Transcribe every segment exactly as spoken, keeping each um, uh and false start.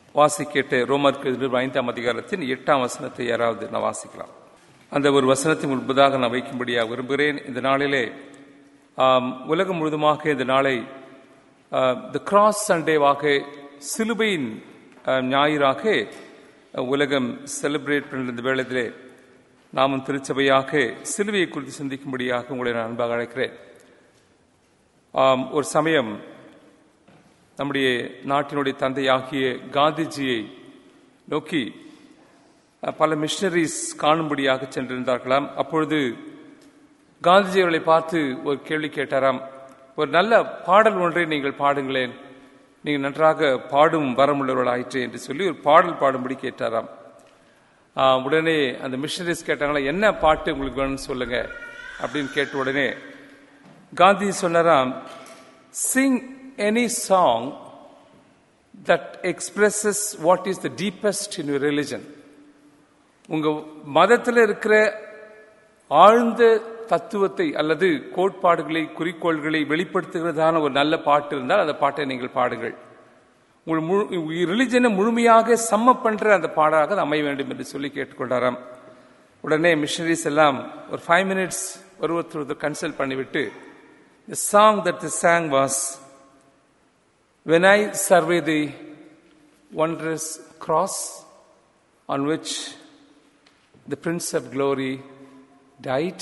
வாசிக்கிட்டு ரோமருக்கு ஐந்தாம் அதிகாரத்தின் எட்டாம் வசனத்தை யாராவது நான் வாசிக்கலாம். அந்த ஒரு வசனத்தை முன்பதாக நான் வைக்கும்படியாக விரும்புகிறேன். இந்த நாளிலே உலகம் முழுதுமாக இந்த நாளை தி கிராஸ் சண்டேவாக, சிலுவையின் ஞாயிறாக உலகம் செலிப்ரேட் பண்ணுற இந்த வேளையிலே நாமும் திருச்சபையாக சிலுவையை குறித்து சிந்திக்கும்படியாக உங்களை நான் அன்பாக அழைக்கிறேன். ஒரு சமயம் நம்முடைய நாட்டினுடைய தந்தையாகிய காந்திஜியை நோக்கி பல மிஷனரிஸ் காணும்படியாக சென்றிருந்தார்களாம். அப்பொழுது காந்திஜி அவர்களை பார்த்து ஒரு கேள்வி கேட்டாராம். ஒரு நல்ல பாடல் ஒன்றை நீங்கள் பாடுங்களேன், நீங்கள் நன்றாக பாடும் வரமுள்ளவர்கள் ஆயிற்று என்று சொல்லி ஒரு பாடல் பாடும்படி கேட்டாராம். உடனே அந்த மிஷனரிஸ் கேட்டாங்களா, என்ன பாட்டு உங்களுக்கு வேணும்னு சொல்லுங்க அப்படின்னு கேட்ட உடனே காந்தி சொன்னாராம், Singh any song that expresses what is the deepest in your religion. உங்க மதத்தில் இருக்கிற ஆழ்ந்த தத்துவத்தை அல்லது கோட்பாடுகளை, குறிக்கோள்களை வெளிப்படுத்துகிறதான ஒரு நல்ல பாட்டு இருந்தால் அந்த பாட்டை நீங்கள் பாடுங்கள். உங்கள் ரிலிஜனை முழுமையாக சம்ம பண்ற அந்த பாடாக அது அமைய வேண்டும் என்று சொல்லி கேட்டுக்கொண்டாராம். உடனே மிஷனரிஸ் எல்லாம் ஒரு ஃபைவ் மினிட்ஸ் ஒருவருக்கு கன்சல்ட் பண்ணிவிட்டு the song that they sang was, when I survey the wondrous cross on which the Prince of Glory died,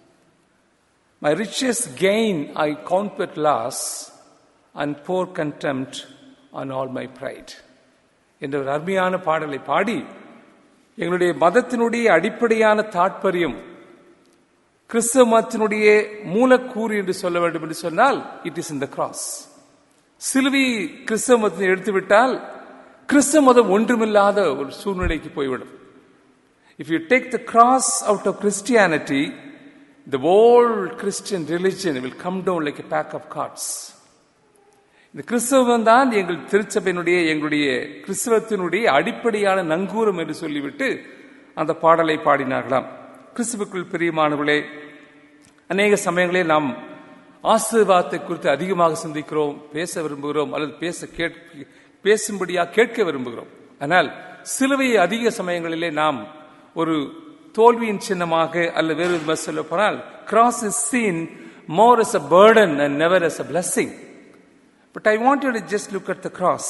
my richest gain I count but loss and pour contempt on all my pride. என்ற ஒரு அருமையான பாடலை பாடி எங்களுடைய மதத்தினுடைய அடிப்படையான தாற்பயம், கிறிஸ்தவ மதத்தினுடைய மூலக்கூறு என்று சொல்ல வேண்டும் என்று சொன்னால் it is in the cross. சிலுவை கிறிஸ்தவ மதத்தை எடுத்துவிட்டால் கிறிஸ்தவ மதம் ஒன்றுமில்லாத ஒரு சூழ்நிலைக்கு போய்விடும். If you take the cross out of Christianity, the whole Christian religion will come down like a pack of cards. இந்த கிறிஸ்தவம் தான் எங்கள் திருச்சபையினுடைய, எங்களுடைய கிறிஸ்தவத்தினுடைய அடிப்படையான நங்கூரம் என்று சொல்லிவிட்டு அந்த பாடலை பாடினார்களாம். கிறிஸ்துவுக்குள் பிரியமானவர்களே, அநேக சமயங்களே நாம் ஆசீர்வாதத்தை குறித்து அதிகமாக சிந்திக்கிறோம், பேச விரும்புகிறோம், அல்லது பேச பேசும்படியாக கேட்க விரும்புகிறோம். ஆனால் சிலுவையை அதிக சமயங்களிலே நாம் ஒரு தோல்வியின் சின்னமாக அல்லது வேறு விதமாக சொல்ல போனால், cross is seen more as a burden and never as a blessing. But I want you to just look at the cross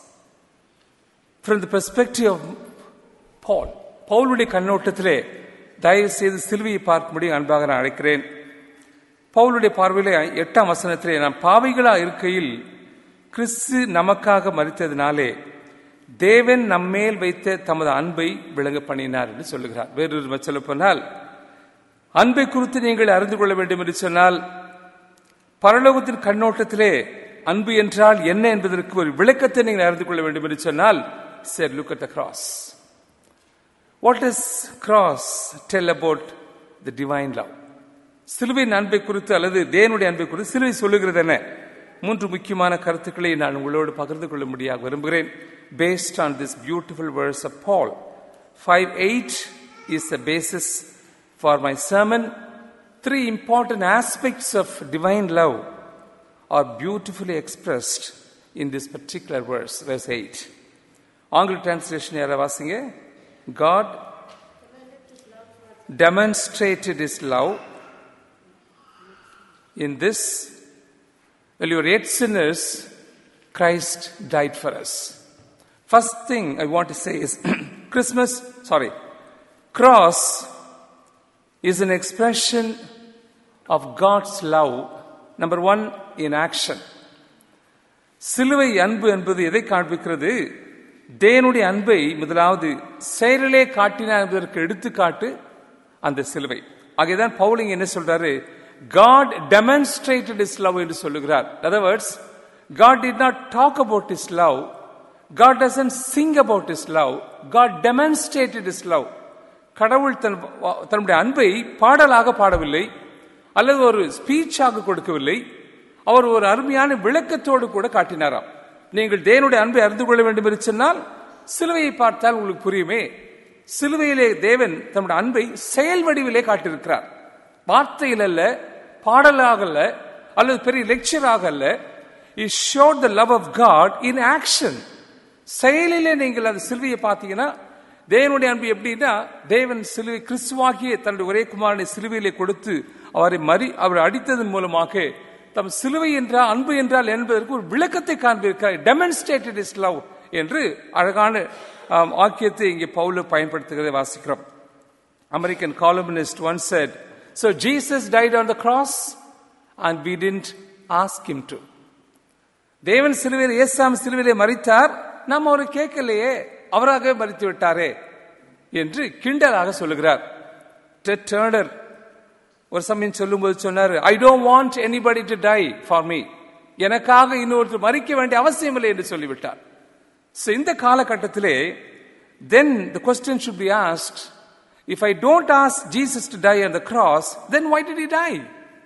from the perspective of Paul. பவுலுடைய கண்ணோட்டத்திலே தயவு செய்து சிலுவையை பார்க்கும்படி அன்பாக நான் அழைக்கிறேன். பவுலுடைய பார்வையிலே எட்டாம் வசனத்திலே, நாம் பாவிகளா இருக்கையில் கிறிஸ்து நமக்காக மரித்ததினாலே தேவன் நம்மேல் வைத்த தமது அன்பை விளங்க பண்ணினார் என்று சொல்லுகிறார். வேறொரு சொல்ல போனால், அன்பை குறித்து நீங்கள் அறிந்து கொள்ள வேண்டும் என்று சொன்னால், பரலோகத்தின் கண்ணோட்டத்திலே அன்பு என்றால் என்ன என்பதற்கு ஒரு விளக்கத்தை நீங்கள் அறிந்து கொள்ள வேண்டும் என்று சொன்னால், say look at the cross. What does cross tell about the divine love? சிலுவையின் அன்பை குறித்து அல்லது தேவனுடைய அன்பை குறித்து சிலுவை சொல்லுகிறது என்ன? மூன்று முக்கியமான கருத்துக்களை நான் உங்களோடு பகிர்ந்து கொள்ள முடியாக விரும்புகிறேன். Based on this beautiful verse of Paul, five eight is the basis for my sermon. Three important aspects of divine love are beautifully expressed in this particular verse, verse eight. ஆங்கில டிரான்ஸ்லேஷன் யாரா வாசிங்க. God demonstrated his love in this: while you were yet sinners, Christ died for us. First thing I want to say is Christmas, sorry, cross is an expression of God's love, number one, in action. சிலுவை அன்பு என்பது எதை காண்பிக்கிறது? தேவனுடைய அன்பை முதலாவது செயலிலே காட்டினார் என்பதற்கு எடுத்துக்காட்டு அந்த சிலுவை. ஆகையதான் பவுல் என்ன சொல்றாரு? God demonstrated his love என்று சொல்லுகிறார். In other words, God did not talk about his love. God doesn't sing about his love. God demonstrated his love. கடவுள் தன்னுடைய அன்பை பாடலாக பாடவில்லை, அல்லது ஒரு ஸ்பீச்சாக கொடுக்கவில்லை. அவர் ஒரு அருமையான விளக்கத்தோடு கூட காட்டினாராம். நீங்கள் தேவனுடைய அன்பை அறிந்து கொள்ள வேண்டும் என்று சொன்னால் சிலுவையை பார்த்தால் உங்களுக்கு புரியுமே. சிலுவையிலே தேவன் தன்னுடைய அன்பை செயல் வடிவிலே காட்டியிருக்கிறார். வார்த்தையில் அல்ல, பாடலாக அல்ல, அல்லது பெரிய லெக்சராக அல்ல. He showed the love of God in action. செயலிலே நீங்கள் அந்த சிலுவையை பார்த்தீங்கன்னா தேவனுடைய அன்பு எப்படின்னா, தேவன் சிலுவை கிறிஸ்துவாகிய தன்னுடைய ஒரே குமாரனை சிலுவையிலே கொடுத்து அவரை மறி அவர் அடித்ததன் மூலமாக தம் சிலுவை என்றால் அன்பு என்றால் என்பதற்கு ஒரு விளக்கத்தை காண்பிருக்கிறார். டெமான்ஸ்ட்ரேட்டட் இஸ் லவ் என்று அழகான வாக்கியத்தை இங்கே பவுல் பயன்படுத்துகிறதை வாசிக்கிறோம். American columnist once said, so Jesus died on the cross and we didn't ask him to. தேவன் சிலுவையில் இயேசு சிலுவையிலே மரித்தார், நாம் அவரை கேட்கலையே, அவராகவே மரித்து விட்டாரே என்று கிண்டலாக சொல்லுகிறார். டெட் டர்னர் ஒரு சமயம் சொல்லும்போது சொன்னார், I don't want anybody to die for me, எனக்காக இன்னொருத்தர் மரிக்க வேண்டிய அவசியம் இல்லை என்று சொல்லிவிட்டார். So இந்த காலகட்டத்திலே then the question should be asked, if I don't ask Jesus to die on the cross, then why did he die?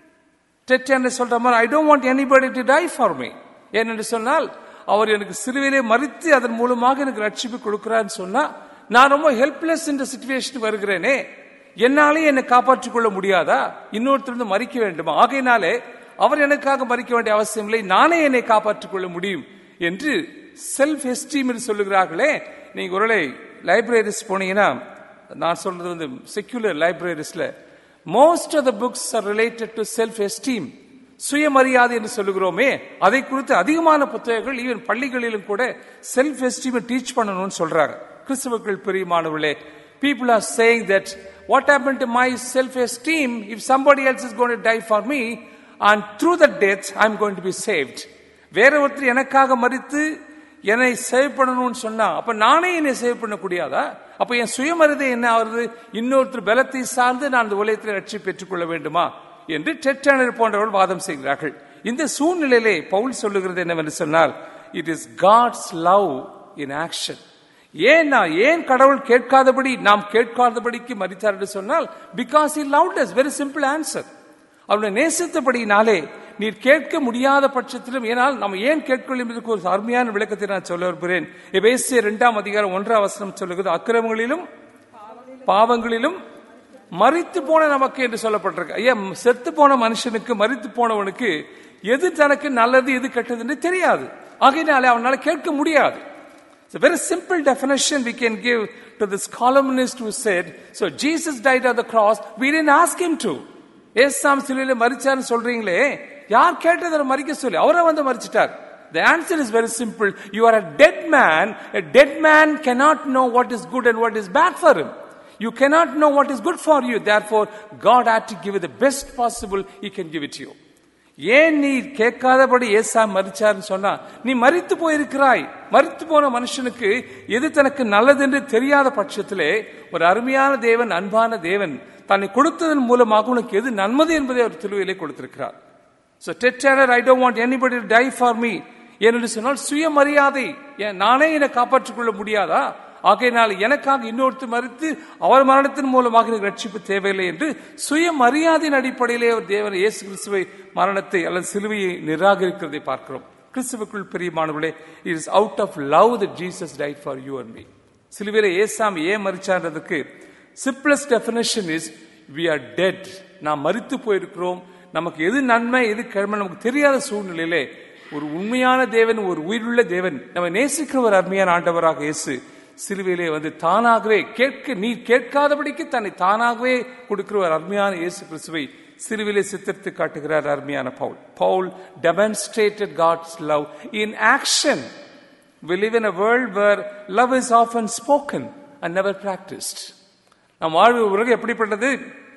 Ted Turner சொல்ற மாதிரி, I don't want anybody to die for me. ஏனென்று சொன்னால் அவர் எனக்கு சிலுவையிலே மரித்து அதன் மூலமாக எனக்கு ரட்சிப்பு கொடுக்கிறான்னு சொன்னா நான் ரொம்ப ஹெல்ப்லெஸ் என்ற சிச்சுவேஷன் வருகிறேனே, என்னாலே என்னை காப்பாற்றிக் கொள்ள முடியாதா, இன்னொருத்தர் மறிக்க வேண்டுமா, ஆகையினாலே அவர் எனக்காக மறிக்க வேண்டிய அவசியம் இல்லை, நானே என்னை காப்பாற்றிக் கொள்ள முடியும் என்று செல்ஃப் எஸ்டீம் என்று சொல்லுகிறார்களே. நீங்க ஒருவேளை லைப்ரரிஸ் போனீங்கன்னா, நான் சொல்றது வந்து செக்யூலர் லைப்ரரிஸ்ல most of the books are related to self esteem, சுயமரியாதை என்று சொல்லுகிறோமே, அதை குறித்து அதிகமான புத்தகங்கள் ஈவன் பள்ளிகளிலும் கூட செல்ஃப் எஸ்டீம் டீச் பண்ணணும்னு சொல்றாங்க. கிறிஸ்தவர்கள் பிரியமானவர்களே, people are saying that what happened to my self esteem if somebody else is going to die for me and through that death I am going to be saved. வேற ஒருத்தர் எனக்காக மரித்து என்னை save பண்ணணும்னு சொன்னா அப்ப நானே என்னை சேவ் பண்ண கூடாதா? அப்ப என் சுயமரியாதை என்ன ஆகுது? இன்னொருத்தர் பலத்தை சார்ந்து நான் அந்த உலகத்தில் ரட்சிப்பு பெற்றுக் கொள்ள வேண்டுமா என்று டெட் டர்னர் போன்றவர்கள் வாதம் செய்கிறார்கள். இந்த சூழ்நிலையிலே பவுல் சொல்லுகிறது என்னவென்று சொன்னால், it is God's love in action. ஏன் ஏன் கடவுள் கேட்காதபடி நாம் கேட்காதபடிக்கு மரித்தார் என்று சொன்னால், because he loved us. Very simple answer. அவருடைய நேசித்தபடினாலே நீர் கேட்க முடியாத பட்சத்திலும், ஏனால் நம்ம ஏன் கேட்கவில்லை என்பதற்கு ஒரு அருமையான விளக்கத்தை நான் சொல்ல விரும்புகிறேன். எபேசியர் இரண்டாம் அதிகாரம் ஒன்றாம் வசனம் சொல்லுகிறது, அக்கிரமங்களிலும் பாவங்களிலும் மரித்து போன நமக்கு என்று சொல்லப்பட்டிருக்கு. ஐயா, செத்து போன மனுஷனுக்கு, மரித்து போனவனுக்கு எது தனக்கு நல்லது எது கெட்டது என்று தெரியாது, ஆகையினாலே அவனால கேட்க முடியாது. It's a very simple definition we can give to this columnist who said, so Jesus died on the cross, we didn't ask him to. ஏசாம் சிலுவையிலே மரிச்சார்னு சொல்றீங்களே, யார் கேட்டதை மரிக்க சொல்லி? அவரை வந்து மரிச்சிட்டார். The answer is very simple. You are a dead man. A dead man cannot know what is good and what is bad for him. You cannot know what is good for you. Therefore, God had to give you the best possible He can give it to you. ஏன் நீ கேட்காதபடி ஏசா மரிச்சார்னு சொன்னா, நீ மரித்து போயிருக்கிறாய். மரித்து போன மனுஷனுக்கு எது தனக்கு நல்லது என்று தெரியாத பட்சத்திலே ஒரு அருமையான தேவன், அன்பான தேவன் தன்னை கொடுத்ததன் மூலமாக உனக்கு எது நன்மது என்பதை அவர் திருவிலே கொடுத்திருக்கிறார். So Ted Turner, I don't want anybody to die for me. ஏனென்று சொன்னால் சுயமரியாதை, நானே என்னை காப்பாற்றிக் கொள்ள முடியாதா, ஆகையினால் எனக்காக இன்னொருத்தர் மரித்து அவர் மரணத்தின் மூலமாக எனக்கு ரட்சிப்பு தேவையில்லை என்று சுயமரியாதையின் அடிப்படையிலே ஒரு தேவன் இயேசு கிறிஸ்துவை மரணத்தை அல்லது சிலுவையை நிராகரிக்கிறதை பார்க்கிறோம். கிறிஸ்துவுக்குள் பிரியமானவர்களே, it is out of love that Jesus died for you and me. சிலுவையிலே ஏசாம் ஏன் மரிச்சான்றதுக்கு simplest definition is we are dead. நாம் மரித்து போயிருக்கிறோம். நமக்கு எது நன்மை எது கர்ம நமக்கு தெரியாத சூழ்நிலையிலே ஒரு உண்மையான தேவன், ஒரு உயிருள்ள தேவன், நம்ம நேசிக்கிற ஒரு அருமையான ஆண்டவராக இயேசு சிலுவையிலே வந்து தானாகவே கேட்க, நீ கேட்காதபடிக்கு தன்னை தானாகவே கொடுக்கிற ஒரு அருமையான இயேசு கிறிஸ்துவை சிலுவையிலே சித்தரித்து காட்டுகிறார் அருமையான Pavul. Paul demonstrated God's love in action. We live in a world where love is often spoken and never practiced. நம் வாழ்வு உலகம் எப்படிப்பட்டது?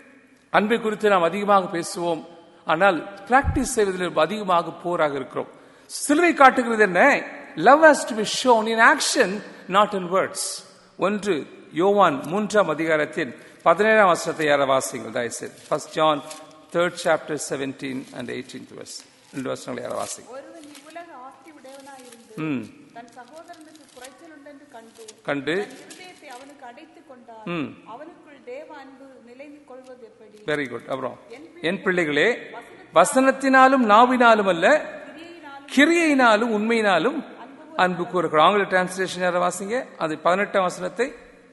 அன்பை குறித்து நாம் அதிகமாக பேசுவோம், ஆனால் பிராக்டிஸ் செய்வதில் அதிகமாக போராக இருக்கிறோம். சிலுவை காட்டுகிறது என்ன? Love has to be shown in action, not in words. ஒன்று யோவான் மூன்றாம் அதிகாரத்தின் பதினேழாம் வசனத்தை யார வாசிங்கள் தயவுசெய்து. First John third chapter seventeen and eighteenth verse. ரெண்டு வசனங்களை யார வாசிங்க. ஒருவன் இவ்வுலக ஆஸ்தி உடையவனாய் இருந்து தன் சகோதரனுக்கு குறைச்சல் உண்டென்று கண்டு கண்டு இதயத்தை அவனுக்கு அடைத்துக் கொண்டார், அவனுக்குள் தேவ அன்பு நிலைத்து கொள்வது எப்படி? Very good. அப்புறம், என் பிள்ளைகளே, வசனத்தினாலும் நாவினாலும் அல்ல, கிரியையினாலும் உண்மையினாலும் அன்பு கூறுகிறோம். ஆங்கில டிரான்ஸ்லேஷன் யார வாசிங்க, அது பதினெட்டாம் வசனத்தை.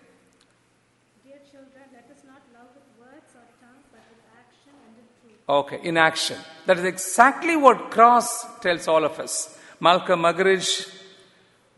Okay, in action. That is exactly what cross tells all of us. Malcolm Muggeridge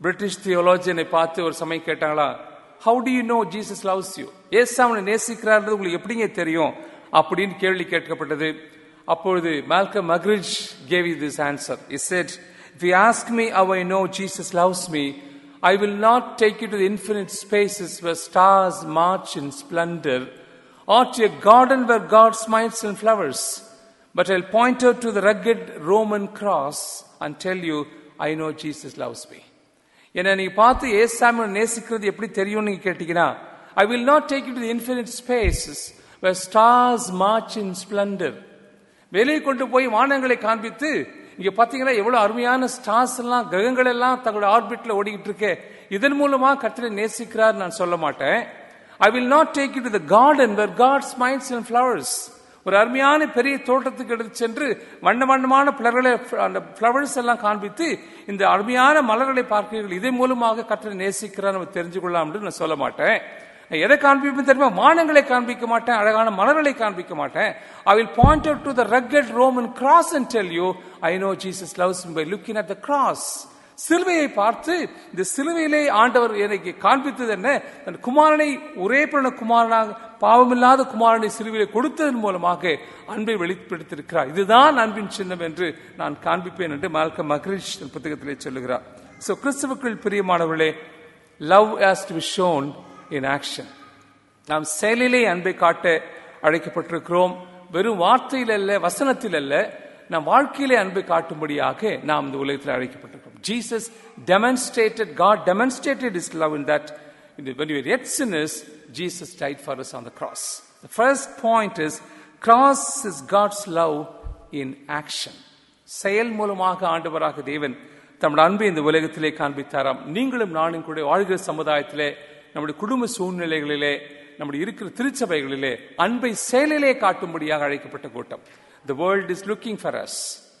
British தியோலஜியனை பார்த்து ஒரு சமயம் கேட்டாங்களா, how do you know Jesus loves you? ஏசு அவனை நேசிக்கிறார்ன்றது உங்களுக்கு எப்படிங்க தெரியும் அப்படின்னு கேள்வி கேட்கப்பட்டது. அப்பொழுது Malcolm Muggeridge gave you this answer. He said, if you ask me how I know Jesus loves me, I will not take you to the infinite spaces where stars march in splendor, or to a garden where God smiles in flowers, but I'll point out to the rugged Roman cross and tell you, I know Jesus loves me. என்ன நீங்க பார்த்து ஏசாமி நேசிக்கிறது எப்படி தெரியும் நீங்க கேட்டீங்கன்னா, I will not take you to the infinite spaces where stars march in splendor. வெளியே கொண்டு போய் வானங்களை காண்பித்து இங்க பாத்தீங்கன்னா எவ்வளவு அருமையான ஸ்டார்ஸ் எல்லாம் கிரகங்கள் எல்லாம் தங்களோட ஆர்பிட்ல ஓடிக்கிட்டு இருக்கு, இதன் மூலமா கர்த்தரை நேசிக்கிறார் நான் சொல்ல மாட்டேன். I will not take you to the garden where God smiles in flowers. ஒரு அருமையான பெரிய தோட்டத்துக்கு எடுத்து சென்று வண்ண வண்ணமான பிளர்களை அந்த பிளவர்ஸ் எல்லாம் காண்பித்து இந்த அருமையான மலர்களை பார்க்கிறீர்கள், இதன் மூலமாக கர்த்தரை நேசிக்கிறார் நம்ம தெரிஞ்சு கொள்ளலாம் என்று நான் சொல்ல மாட்டேன். எதை காண்பிப்பேன் தெரியுமா? வானங்களை காண்பிக்க மாட்டேன், அழகான மலர்களை காண்பிக்க மாட்டேன். I will point out to the rugged Roman cross and tell you, I know Jesus loves me by looking at the cross. சிலுவையை பார்த்து இந்த சிலுவையிலே ஆண்டவர் எனக்கு காண்பித்தது என்ன, தன் குமாரனை ஒரே பிறந்த குமாரனாக பாவமில்லாத குமாரனை சிலுவையிலே கொடுத்ததன் மூலமாக அன்பை வெளிப்படுத்தியிருக்கிறார். இதுதான் அன்பின் சின்னம் என்று நான் காண்பிப்பேன் என்று மால்கம் மக்ரிட்ஜ் புத்தகத்திலே சொல்லுகிறார். சோ கிறிஸ்துவுக்குள் பிரியமானவர்களே, love has to be shown in action. நாம் செயலிலே அன்பை காட்ட அழைக்கப்பட்டிருக்கிறோம். வெறும் வார்த்தையில் அல்ல, வசனத்தில் அல்ல, நம் வாழ்க்கையிலே அன்பை காட்டும்படியாக நாம் இந்த உலகத்தில் அழைக்கப்பட்டிருக்கிறோம். Jesus demonstrated, God demonstrated his love in that when we were yet sinners, Jesus died for us on the cross. The first point is, cross is God's love in action. செயல் மூலமாக ஆண்டவராக தேவன் தம்முடைய அன்பை இந்த உலகத்திலே காண்பித்தாராம். நீங்களும் நானும் கூட வாழ்கிற சமுதாயத்திலே, நம்முடைய குடும்ப சூழ்நிலைகளிலே, நம்முடைய இருக்கிற திருச்சபைகளிலே அன்பை செயலிலே காட்டும்படியாக அழைக்கப்பட்ட கூட்டம். The world is looking for us.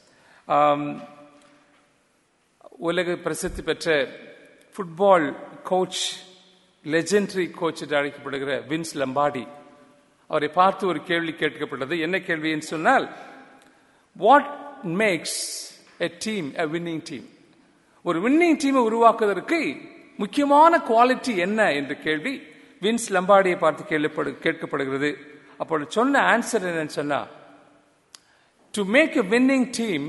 Um, உலக பிரசித்தி பெற்ற ஃபுட்பால் கோச், லெஜெண்டரி கோச் என்று அழைக்கப்படுகிற வின்ஸ் லம்பார்டி, அவரை பார்த்து ஒரு கேள்வி கேட்கப்பட்டது. என்ன கேள்வின்னு சொன்னால், what makes a team a winning team? ஒரு வின்னிங் டீமை உருவாக்குவதற்கு முக்கியமான குவாலிட்டி என்ன என்ற கேள்வி வின்ஸ் லம்பார்டியை பார்த்து கேள்விப்படு கேட்கப்படுகிறது. அப்போ சொன்ன ஆன்சர் என்னன்னு சொன்னா, to make a winning team,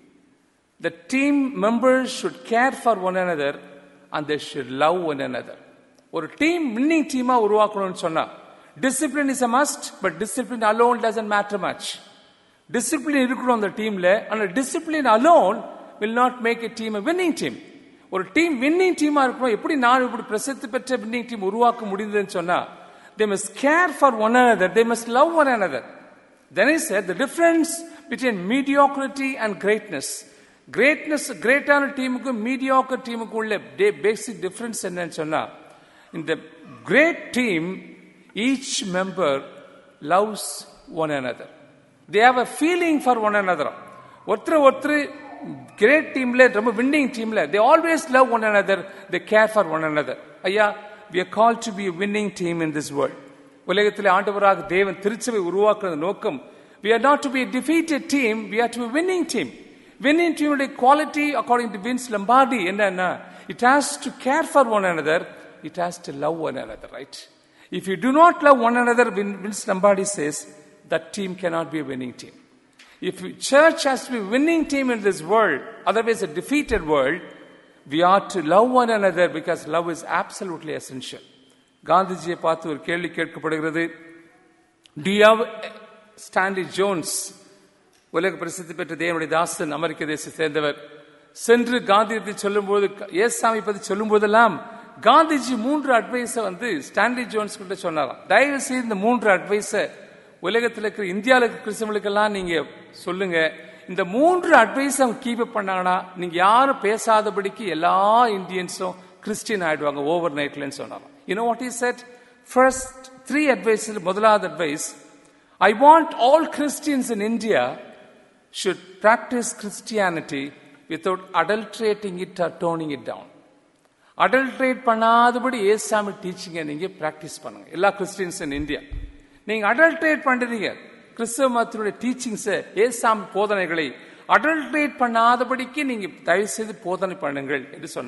the team members should care for one another and they should love one another. ஒரு டீம் வின்னிங் டீமா உருவாக்கணும்னு சொன்னா, discipline is a must, but discipline alone doesn't matter much. Discipline இருக்கணும் அந்த டீம்ல, and discipline alone will not make a team a winning team. ஒரு team winning டீமா இருக்கணும். எப்படி நான் இப்படி பிரசித்தி பெற்ற வின்னிங் டீம் உருவாக்க முடியுதுன்னு சொன்னா, they must care for one another, they must love one another. Then he said the difference between mediocrity and greatness. Greatness, greater டீமுக்கு mediocre டீமுக்கு உள்ள பேசிக் டிஃபரன்ஸ் என்னன்னு சொன்னா, in the great team each member loves one another. They have a feeling for one another. ஒருத்தர் ஒருத்தர் great டீம்ல, ரொம்ப winning டீம்ல, they always love one another, they care for one another. ஐயா, we are called to be a winning team in this world. உலகத்தில் ஆண்டவராக தேவன் திருச்சபை உருவாக்குற நோக்கம், we are not to be a defeated team, we are to be a winning team. Winning team உடைய quality according to Vince Lombardi என்னன்னா, it has to care for one another, it has to love one another, right? If you do not love one another, Vince Lombardi says, that team cannot be a winning team. If church has to be a winning team in this world, otherwise a defeated world, we are to love one another because love is absolutely essential. காந்திஜியை பார்த்து ஒரு கேள்வி கேட்கப்படுகிறது. Do you have Stanley Jones, உலக பிரசித்தி பெற்ற தேவனுடைய தாசன், அமெரிக்க தேசத்தை சேர்ந்தவர், சென்று காந்தியத்தை சொல்லும் போது, ஏசாமி பத்தி சொல்லும் போதெல்லாம் காந்திஜி மூன்று அட்வைஸ வந்து ஸ்டான்லி ஜோன்ஸ் கிட்ட சொன்னாராம். தயவு செய்து இந்த மூன்று அட்வைஸ உலகத்தில் இருக்கிற இந்தியாவில் இருக்கிற கிறிஸ்தவர்களுக்கெல்லாம் நீங்க சொல்லுங்க. இந்த மூன்று அட்வைஸ் அவங்க கீப் அப் பண்ணாங்கன்னா நீங்க யாரும் பேசாதபடிக்கு எல்லா இந்தியன்ஸும் கிறிஸ்டியன் ஆயிடுவாங்க ஓவர் நைட்லன்னு சொன்னாராம். You know what he said? First three advices. முதலாவது advice, I want all Christians in India should practice Christianity without adulterating it or toning it down. Adulterate பண்ணாதபடி ஏசாமி டீச்சிங்க நீங்க பிராக்டிஸ் பண்ணுங்க. எல்லா கிறிஸ்டியன்ஸ் இன் இந்தியா, நீங்க adulterate பண்றீங்க கிறிஸ்தவ மதத்தினுடைய teachings, ஏசாமி போதனைகளை அடல்ட்ரேட் பண்ணாதபடிக்கு நீங்க தயவு செய்து போதனை பண்ணுங்கள் என்று சொன்னாராம்.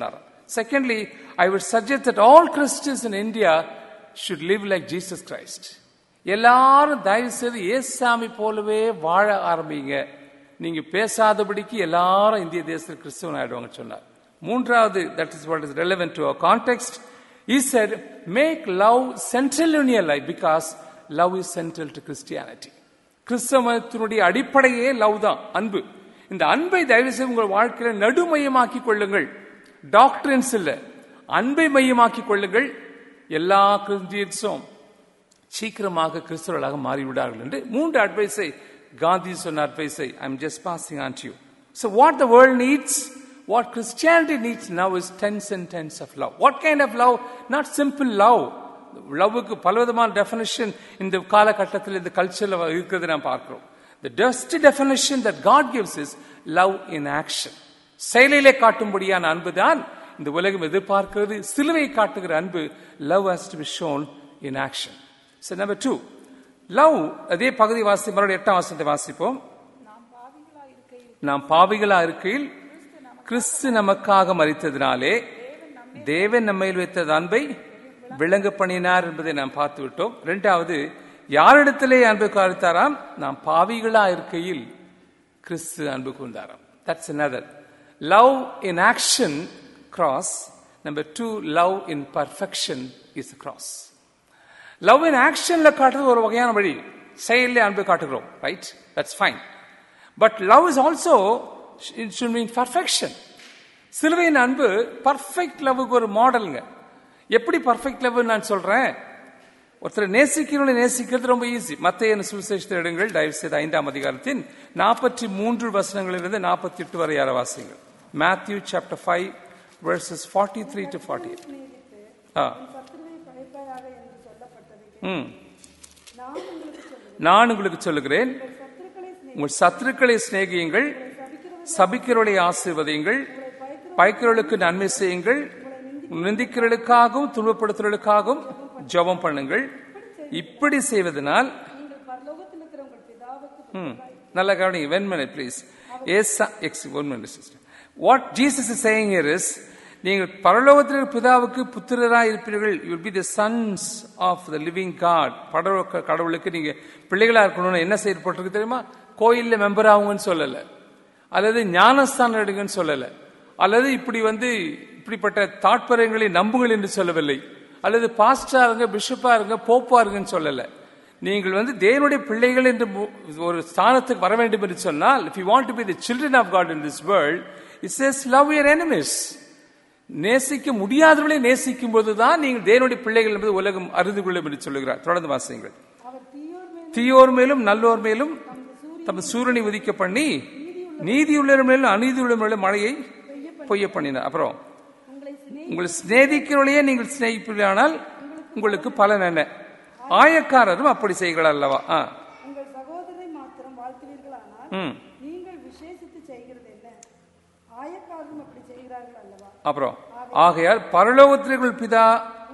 Secondly, I would suggest that all Christians in India should live like Jesus Christ. எல்லாரும் தயவு செய்து இயேசுசாமி போலவே வாழ ஆரம்பிங்க. நீங்க பேசாதபடிக்கு எல்லாரும் இந்திய தேசத்தில் கிறிஸ்தவன் ஆயிடுவாங்க சொன்னார். மூன்றாவது, that is what is relevant to our context, he said, make love central in your life because love is central to Christianity. கிறிஸ்தவத்தினுடைய அடிப்படையே லவ் தான், அன்பு. இந்த அன்பை தயவு செய்து உங்கள் வாழ்க்கையில நடுமையமாக்கி கொள்ளுங்கள். டாக்டரின்ஸ் இல்ல, அன்பை மையமாக்கி கொள்ளுங்கள். எல்லா கிறிஸ்டியன்ஸும் சீக்கிரமாக கிறிஸ்தவர்களாக மாறிவிடார்கள் என்று மூன்று அட்வைஸை காந்தி சொன்ன அட்வைஸை I am just passing on to you. So what the world needs, what Christianity needs now is tens and tens of love. What kind of love? Not simple love. லவ்வுக்கு பலவிதமான டெஃபினிஷன் இந்த காலகட்டத்தில் இந்த கல்ச்சர்ல இருக்கிறது நாம் பார்க்கிறோம். The best definition that God gives is love in action. செயலிலே காட்டும்படியான அன்பு தான் இந்த உலகம் எதிர்பார்க்கிறது. சிலுவை காட்டுகிற அன்பு, love has to be shown in action. So number two, love. அதே பகுதி வாசி மறுபடியும் எட்டாம் வசனத்தை வாசிப்போம். நாம் பாவிகளா இருக்கையில் கிறிஸ்து நமக்காக மரித்ததினாலே தேவன் நம்மையில் வைத்த அன்பை விளங்க பண்ணினார் என்பதை நாம் பார்த்து விட்டோம். இரண்டாவது, யாரிடத்திலே அன்பு காத்தாராம்? நாம் பாவிகளா இருக்கையில் கிறிஸ்து அன்பு கூர்ந்தாராம். That's another. Love in action, cross. Number two, love in perfection is a cross. Love in actionல காட்டுறது ஒரு வகையான வழி, செயலில் அன்பு காட்டுகிறோம், right? That's fine. But love is also, it should mean perfection. சிலுவையின் அன்பு பர்ஃபெக்ட் லவ்வுக்கு ஒரு மாடலுங்க. எப்படி பர்ஃபெக்ட் லவ் நான் சொல்றேன்? ஒருத்தர் நேசிக்கிறவங்களை நேசிக்கிறது ரொம்ப ஈஸி. மத்தேயு சுவிசேஷத்தை எடுங்கள் தயவு செய்து ஐந்தாம் அதிகாரத்தின் நாற்பத்தி மூன்று வசனங்களிலிருந்து நாற்பத்தி எட்டு வரை யார வாசிங்கள். Matthew chapter five verses forty-three to forty-eight. ஆ ம் நான் உங்களுக்கு சொல்லுகிறேன், உங்கள் சத்துருக்களை சிநேகியுங்கள், சபிக்கிறவர்களை ஆசீர்வதியுங்கள், பயக்கிறவர்களுக்கு நன்மை செய்யுங்கள், நிந்திக்கிறவர்களுக்காகவும் துன்பப்படுத்துவர்களுக்காகவும் ஜெபம் பண்ணுங்கள். இப்படி செய்வதனால் நல்ல கவனிங்க. one minute please. Yes, one minute sister. What Jesus is saying here is, நீங்கள் பரலோகத்தில் பிதாவுக்கு புத்திரராய் இருப்பீர்கள். You will be the sons of the living God. பரலோக கடவுளுக்கு நீங்க பிள்ளைகளா இருக்கணும்னு என்ன செய்யப்பட்டிருக்கு தெரியுமா? கோயில்ல மெம்பர் ஆகுங்கன்னு சொல்லல, அல்லது ஞானஸ்தானம் எடுங்கன்னு சொல்லல, அல்லது இப்படி வந்து இப்படிப்பட்ட தாட்பரியங்களை நம்புங்கள் என்று சொல்லவில்லை, அல்லது பாஸ்டா இருங்க, பிஷப்பா இருங்க, போப்பா இருங்கன்னு சொல்லல. நீங்கள் வந்து தேவனுடைய பிள்ளைகள் என்று ஒரு ஸ்தானத்துக்கு வர வேண்டும் என்று சொன்னால், if you want to be the children of God in this world, it says love your enemies. நேசிக்க முடியாதவர்களை நேசிக்கும் போதுதான் நீங்கள் தேவனுடைய பிள்ளைகள் என்பது உலகம் அறிந்து கொள்ளும் என்று சொல்லுகிறார். தொடர்ந்து வாசியுங்கள். தீயோர் மேலும் நல்லோர் மேலும் தமது சூரியனை உதிக்க பண்ணி நீதியுள்ளவர் மேலும் அநீதியுள்ளவர் மேலும் மழையை பொய்ய பண்ணினார். அப்புறம் உங்களை சிநேகிக்கிறவர்களையே நீங்கள் சிநேகிப்பீர்களானால் உங்களுக்கு பலன் என்ன? ஆயக்காரரும் அப்படி செய்கிறார் அல்லவா? உங்கள் சகோதரரை மாத்திரம் வாழ்த்துவீர்களானால் நீங்கள் விசேஷித்து செய்கிறது என்ன? ஆயக்காரரும் அப்படி செய்கிறார்கள் அல்லவா? அப்புறம் ஆகையால் பரலோகத்திற்குள் பிதா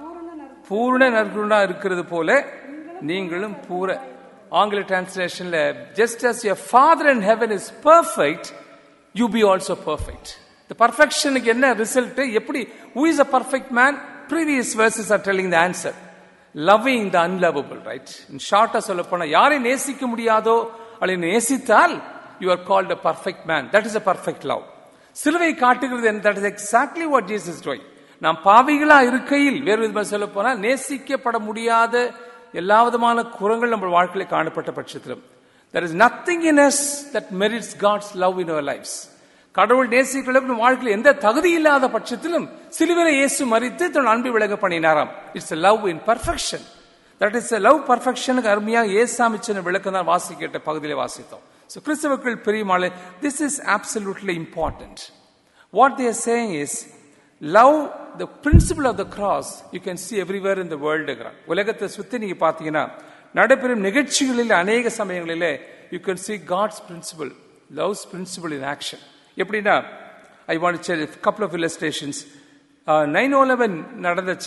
பூர்ண நற்குணா இருக்கிறது போல நீங்களும் பூர. ஆங்கில டிரான்ஸ்லேஷன்ல just as your father in heaven is perfect, you be also perfect. The perfection க்கு என்ன ரிசல்ட்? எப்படி? Who is a perfect man? Previous verses are telling the answer. Loving the unlovable, right? In short சொல்ல போனா, யாரை நேசிக்க முடியாதோ அல்லது நேசித்தால் you are called a perfect man. That is a perfect love. சிலுவை காட்டுகிறது. that is exactly what Jesus is doing. நாம் பாவிகளா இருக்கையில், வேறு விதமாக சொல்ல போனால், நேசிக்கப்பட முடியாத எல்லா விதமான குறங்கள் நம்ம வாழ்க்கையில காணப்பட்ட பட்சத்திலும், there is nothing in us that merits God's love in our lives. கடவுள் நேசிக்கிறதுக்கு வாழ்க்கையில் எந்த தகுதி இல்லாத பட்சத்திலும் சிலுவையிலே இயேசு மரித்து தன் அன்பை விளங்க பண்ணினாராம். It's a love in perfection. that is a love perfection. அருமையாக இயேசுசாமி சொன்ன விளக்கம் தான் வாசி கேட்ட பகுதியிலே வாசித்தோம். So கிறிஸ்தவர்கள் பெரியமாளே, this is absolutely important. What they are saying is love, the principle of the cross, you can see everywhere in the world. உலகத்தை சுத்தி நீங்க பாத்தீங்கன்னா நடைபெறும் நிகழ்ச்சிகளில் அநேக சமயங்களிலே you can see God's principle, love's principle in action. எப்படின்னா, I want to share a couple of illustrations. nine eleven நடந்துச்ச,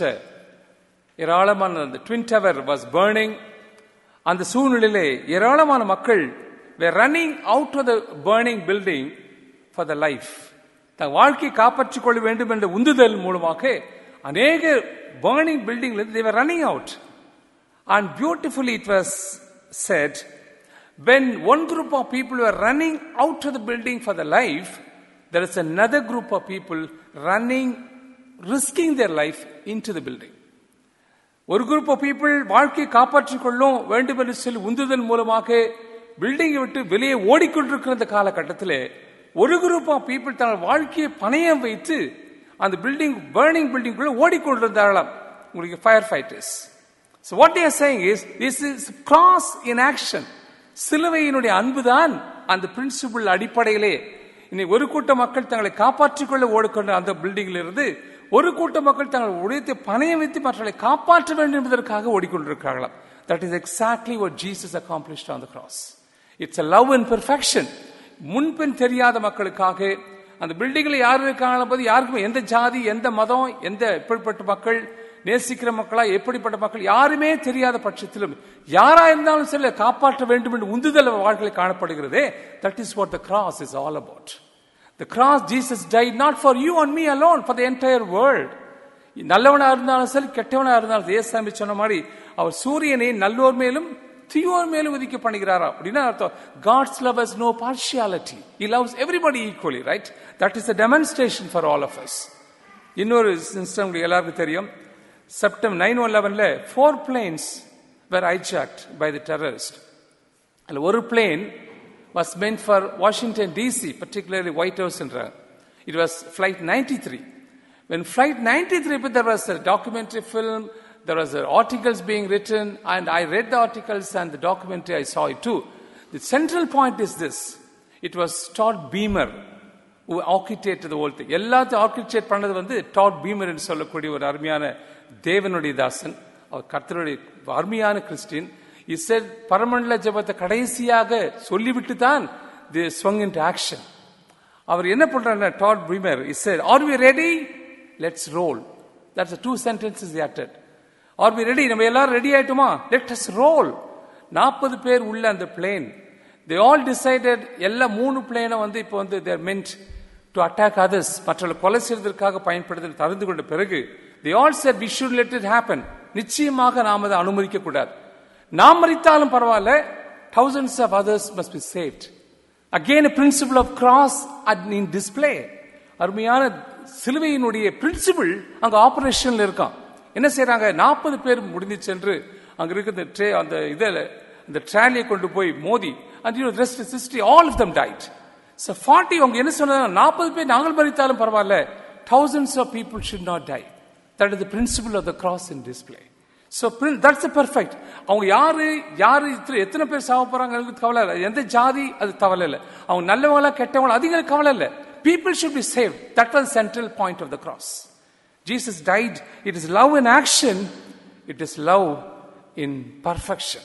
ஏராளமான the twin tower was burning. அந்த சூழ்நிலையிலே ஏராளமான மக்கள் were running out of the burning building for the life. தன் வாழ்க்கையை காப்பாற்றிக் கொள்ள வேண்டும் என்ற உந்துதல் மூலமாக அநேக burning buildings they were running out. And beautifully it was said, when one group of people were running out of the building for their life, there is another group of people running, risking their life into the building. ஒரு group of people வாழ்க்கையை காப்பாற்றிக் கொள்ளும் வேண்டும் என்று சொல்லி உந்துதல் மூலமாக பில்டிங்கை விட்டு வெளியே ஓடிக்கொண்டிருக்கிற இந்த காலகட்டத்தில் ஒரு குரூப் ஆஃப் பீப்புள் தங்கள் வாழ்க்கையை பணயம் வைத்து அந்த பில்டிங் பர்னிங் பில்டிங்குள்ள ஓடிக்கொண்டிருந்தார்களாம். உங்களுக்கு firefighters. So what they are saying is, this is cross in action. சிலுவையினுடைய அன்புதான் அந்த பிரின்சிபிள் அடிப்படையிலே இன்னைக்கு ஒரு கூட்ட மக்கள் தங்களை காப்பாற்றிக் கொள்ள ஓடிக்கொண்ட அந்த பில்டிங்கில் இருந்து ஒரு கூட்ட மக்கள் தங்கள் உடையத்தை பணையம் வைத்து மற்றவர்களை காப்பாற்ற வேண்டும் என்பதற்காக ஓடிக்கொண்டிருக்கிறார்களாம். That is exactly what Jesus accomplished on the cross. It's a love and perfection. முன்பின் தெரியாத மக்களுக்காக அந்த பில்டிங்ல யாரு இருக்காங்க போது யாருக்குமே எந்த ஜாதி எந்த மதம் எந்த எப்படிப்பட்ட மக்கள் நேசிக்கிற மக்களா எப்படிப்பட்ட மக்கள் யாருமே தெரியாத பட்சத்திலும் யாரா இருந்தாலும் சரி காப்பாற்ற வேண்டும் என்று உந்துதல் வாழ்க்கையில் காணப்படுகிறதே. That is what the cross is all about. The cross, Jesus died not for you and me alone, for the entire world. நல்லவனா இருந்தாலும் சரி கெட்டவனா இருந்தாலும் ஏசாமி சொன்ன மாதிரி அவர் சூரியனை நல்லோர் மேலும் தீயோர் மேலும் உதிக்க பண்ணுகிறாரா அப்படின்னா அர்த்தம். God's love has no partiality. He loves everybody equally, right? That is a demonstration for all of us. இன்னொரு இன்ஸ்டன்ட் எல்லாருக்கும் தெரியும். September nine eleven ல four planes were hijacked by the terrorists. And one plane was meant for Washington D C, particularly White House. It was flight ninety-three. When flight ninety-three, there was a documentary film, there was articles being written, and I read the articles and the documentary, I saw it too. The central point is this. It was Todd Beamer who orchestrated the whole thing. எல்லாத்தையும் orchestrate பண்ணது வந்து Todd Beamer என்று சொல்லக்கூடிய ஒரு அருமையான தேவனுடைய தாசன், அவர் கர்த்தருடைய அருமையான கிறிஸ்டியன். He said பரமண்டல ஜெபத்தை கடைசியாக சொல்லிவிட்டு தான் they swung into action. அவர் என்ன பண்றாருன்னா Todd Beamer he said, are we ready? Let's roll. That's the two sentences he uttered. Are we ready? நம்ம எல்லாரும் ரெடி ஆயிட்டுமா? Let us roll. நாற்பது பேர் உள்ள அந்த பிளேன். They all decided எல்லா மூணு பிளேனை வந்து இப்போ வந்து they are meant to attack others, மற்றவர்களை கொலை செய்வதற்காக பயன்படுத்த தருந்து கொண்ட பிறகு they all said we should let it happen. நிச்சயமாக நாம் அதை அனுமதிக்க கூடாது. நாம் மரித்தாலும் பரவாயில்ல, thousands of others must be saved. Again a principle of cross in display. அருமையான சிலுவையினுடைய பிரின்சிபிள் அங்க ஆபரேஷன்ல இருக்கான். என்ன செய்யறாங்க? நாற்பது பேர் முடிந்து சென்று அங்க இருக்கிற ட்ரே அந்த இதில் இந்த ட்ராலியை கொண்டு போய் மோதி and you know the rest is history, all of them died. So forty அவங்க என்ன சொன்னாங்க? நாற்பது பேர் நாங்கள் மரித்தாலும் பரவாயில்ல, thousands of people should not die. That is the principle of the cross in display. So that's the perfect. அவங்க யாரு யாரு எத்தனை பேர் சாவ போறாங்க கவலை இல்லை, எந்த ஜாதி அது கவலை இல்லை, அவங்க நல்லவங்களா கெட்டவங்களா அதிக கவலை இல்லை. People should be saved. That was the central point of the cross. Jesus died. It is love in action. It is love in perfection.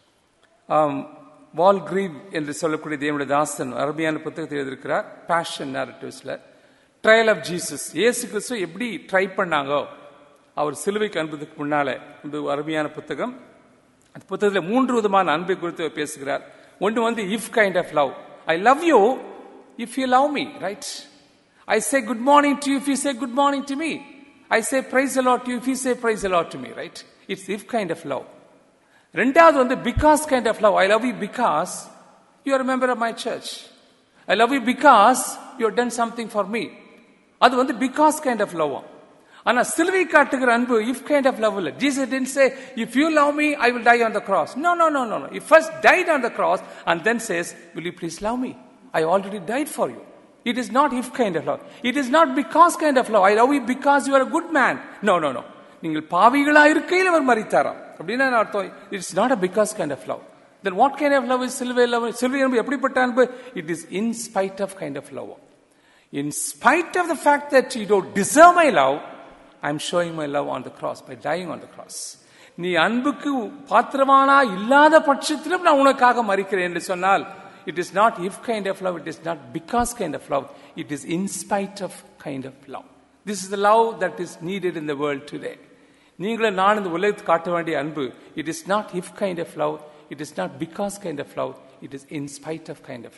Um, வால் கிரீவ் என்று சொல்லக்கூடிய தேவனுடைய தாசன் அருமையான புத்தகத்தை எழுதியிருக்கிறார். பேஷன் நேரட்டிவ்ஸ்ல ட்ரையல் ஆஃப் ஜீசஸ், இயேசு கிறிஸ்து எப்படி ட்ரை பண்ணாங்க அவர் சிலுவைக்கு அனுப்புவதற்கு முன்னால, இந்த அருமையான புத்தகம். அந்த புத்தகத்தில் மூன்று விதமான அன்பை குறித்து பேசுகிறார். ஒன்று வந்து if kind of love. I love you if you love me, right? I say good morning to you if you say good morning to me. I say praise the Lord to you if you say praise the Lord to me, right? It's if kind of love. ரெண்டாவது வந்து because kind of love. I love you because you are a member of my church. I love you because you have done something for me. அது வந்து because kind of love. ஆனா சிலுவை காட்டுகிற அன்பு if kind of love இல்ல. Jesus didn't say if you love me I will die on the cross. No, no, no, no, no. He first died on the cross and then says, will you please love me? I already died for you. It is not if kind of love. It is not because kind of love. I love you because you are a good man. No, no, no. நீங்கள் பாவிகளா இருக்கையில் அவர் மரித்தாராம் அப்படின்னா அர்த்தம். It's not a because kind of love. Then what kind of love is சிலுவை love? சிலுவை அன்பு எப்படிப்பட்ட அன்பு? It is in spite of kind of love. In spite of the fact that you don't deserve my love, I am showing my love on the cross by dying on the cross. நீ அன்புக்கு பாத்திரமானா இல்லாத பட்சத்திலும் நான் உனக்காக மரிக்கிறேன் என்று சொன்னால், it is not if kind of love, it is not because kind of love, it is in spite of kind of love. This is the love that is needed in the world today. நீங்களே நான் இந்த உலகத்துக்கு காட்ட வேண்டிய அன்பு, it is not if kind of love, it is not because kind of love, it is in spite of kind of love.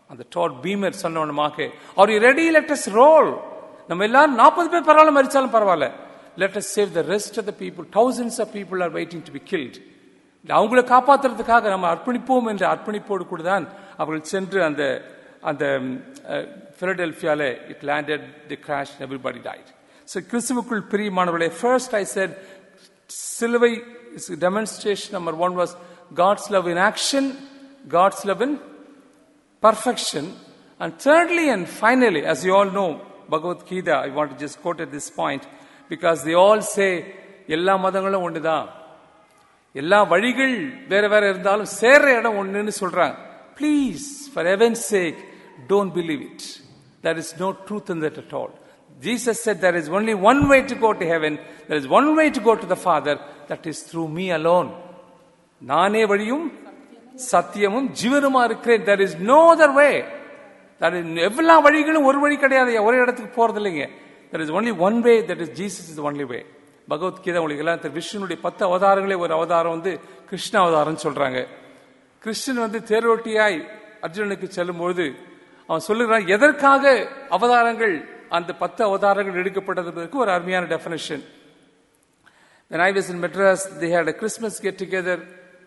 அந்த Todd Beamer சொன்னவனமாக, are you ready, let us roll. நம்ம எல்லாரும் நாற்பது பேர் பரவாயில்ல, மரிச்சாலும் பரவாயில்ல, let us save the rest of the people. Thousands of people are waiting to be killed. அவங்களை காப்பாற்றுறதுக்காக நம்ம அர்ப்பணிப்போம் என்ற அர்ப்பணிப்போடு கூட தான் அவர்கள் சென்று அந்த அந்த பிலடெல்பியால it landed, they crashed, everybody died. So கிறிஸ்துவுக்குள் பிரியமானவர்களே, first I said சிலுவை demonstration number one was God's love in action, God's love in perfection, and thirdly and finally, as you all know, Bhagavad Gita, I want to just quote at this point, because they all say எல்லா மதங்களும் ஒண்ணுதான், எல்லா வழிகள் வேற வேற இருந்தாலும் சேர்ற இடம் ஒண்ணுன்னு சொல்றாங்க. Please, for heaven's sake, don't believe it. There is no truth in that at all. Jesus said there is only one way to go to heaven, there is one way to go to the Father, that is through me alone. நானே வழியும் சத்தியமும் ஜீவனுமா இருக்கிறேன். There is no other way. That is, எல்லா வழிகளும் ஒரு வழி கிடையாது, ஒரே இடத்துக்கு போறது இல்லைங்க. There is only one way, that is Jesus is the only way. Bhagavad Gita உங்களுக்கு எல்லாம் விஷ்ணுனுடைய பத்து அவதாரங்களே ஒரு அவதாரம் வந்து கிருஷ்ண அவதாரம் சொல்றாங்க. கிருஷ்ணன் வந்து தேரோட்டியாய் அர்ஜுனனுக்கு செல்லும்போது அவன் சொல்லுகிறான் எதற்காக அவதாரங்கள், அந்த பத்து அவதாரங்கள் எடுக்கப்பட்டதற்கு ஒரு அருமையான definition. When I was in Madras, they had a Christmas get together.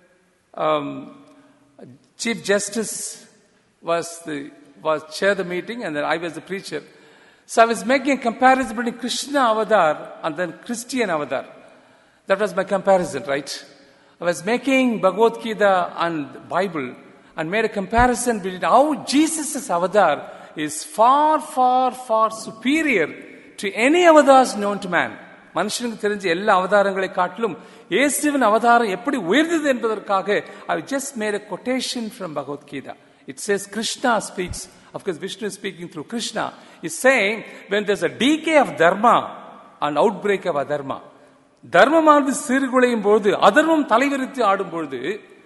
Um, Chief Justice was the was chair the meeting, and then I was the preacher. So I was making a comparison between Krishna avatar and then Christian avatar. That was my comparison, right? I was making Bhagavad Gita and Bible and made a comparison between how Jesus' avatar is far, far, far superior to any avatars known to man. மனுஷனுக்கு தெரிஞ்ச எல்லா அவதாரங்களை காட்டிலும் இயேசுவின் அவதாரம் எப்படி உயர்ந்தது என்பதற்காக I just made a quotation from Bhagavad Gita. It says Krishna speaks. Of course, Vishnu is speaking through Krishna. He's saying when there's a decay of dharma and outbreak of adharma, தர்மமானது சீர்குலையும் பொழுது, அதர்மம் தலைவிரித்து ஆடும் பொழுது,